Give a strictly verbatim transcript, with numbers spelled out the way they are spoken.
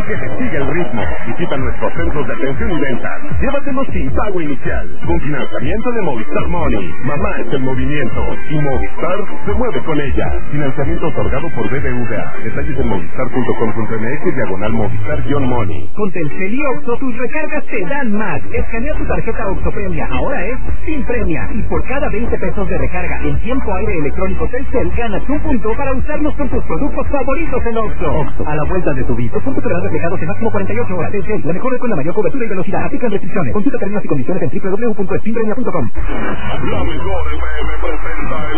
que se siga el ritmo. Visita nuestros centros de atención y ventas. Llévatelo sin pago inicial. Con financiamiento de Movistar Money. Mamá es el movimiento. Y Movistar se mueve con ella. Financiamiento otorgado por B B V A. Detalles en movistar punto com punto m x diagonal Movistar-Money. Con Telcel y Oxxo, tus recargas te dan más. Escanea tu tarjeta Oxxo Premia. Ahora es sin premia. Y por cada veinte pesos de recarga en tiempo aire electrónico Telcel, ganas un punto para usarlos con tus productos favoritos en Oxxo. Oxxo, a la vuelta de tu vida. Los puntos serán reflejados en máximo cuarenta y ocho horas. Telcel, la mejor red con la mayor cobertura y velocidad. Aplican restricciones. Consulta términos y condiciones en doble u doble u doble u punto spinpremia punto com. La mejor F M presenta